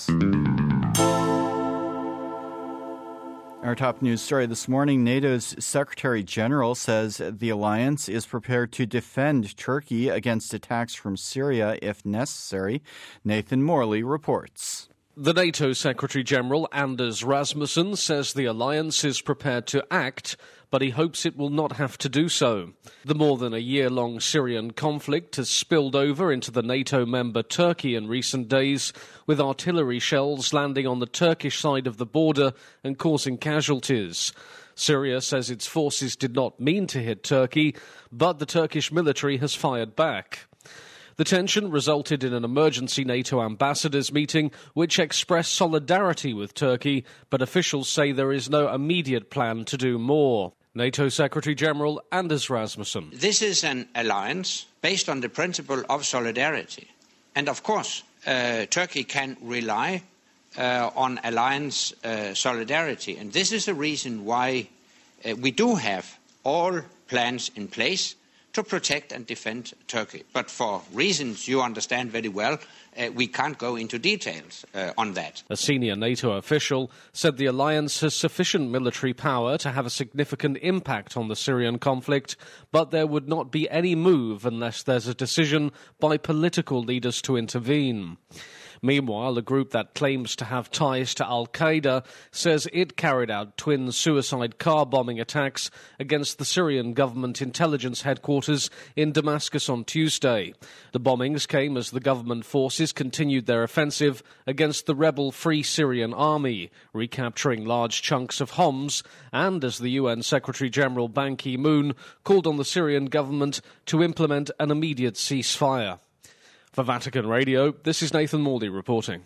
Our top news story this morning, NATO's Secretary General says the alliance is prepared to defend Turkey against attacks from Syria if necessary. Nathan Morley reports. The NATO Secretary-General Anders Rasmussen says the alliance is prepared to act, but he hopes it will not have to do so. The more than a year-long Syrian conflict has spilled over into the NATO member Turkey in recent days, with artillery shells landing on the Turkish side of the border and causing casualties. Syria says its forces did not mean to hit Turkey, but the Turkish military has fired back. The tension resulted in an emergency NATO ambassadors meeting which expressed solidarity with Turkey, but officials say there is no immediate plan to do more. NATO Secretary-General Anders Rasmussen. This is an alliance based on the principle of solidarity. And of course, Turkey can rely on alliance solidarity. And this is the reason why we do have all plans in place to protect and defend Turkey. But for reasons you understand very well, we can't go into details on that. A senior NATO official said the alliance has sufficient military power to have a significant impact on the Syrian conflict, but there would not be any move unless there's a decision by political leaders to intervene. Meanwhile, a group that claims to have ties to al-Qaeda says it carried out twin suicide car bombing attacks against the Syrian government intelligence headquarters in Damascus on Tuesday. The bombings came as the government forces continued their offensive against the rebel Free Syrian Army, recapturing large chunks of Homs, and as the UN Secretary-General Ban Ki-moon called on the Syrian government to implement an immediate ceasefire. For Vatican Radio, this is Nathan Morley reporting.